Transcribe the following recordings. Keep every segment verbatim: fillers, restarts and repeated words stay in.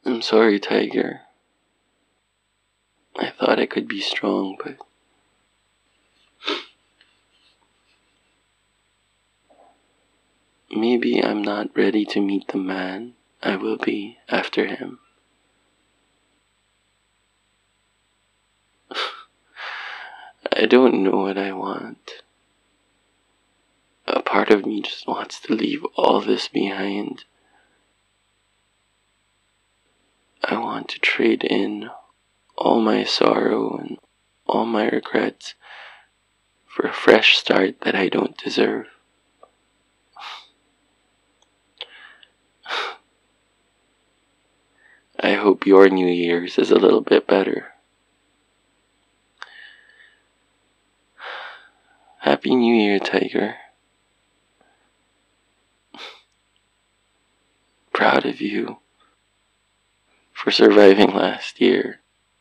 I'm sorry, Tiger. I thought I could be strong, but maybe I'm not ready to meet the man I will be after him. I don't know what I want. A part of me just wants to leave all this behind. I want to trade in all my sorrow and all my regrets for a fresh start that I don't deserve. I hope your New Year's is a little bit better. Happy New Year, Tiger. Proud of you for surviving last year.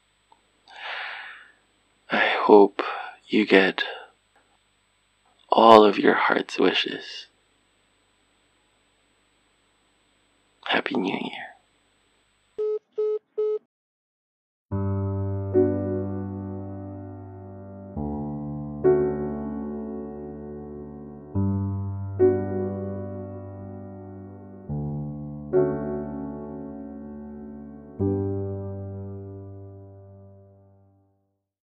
I hope you get all of your heart's wishes. Happy New Year.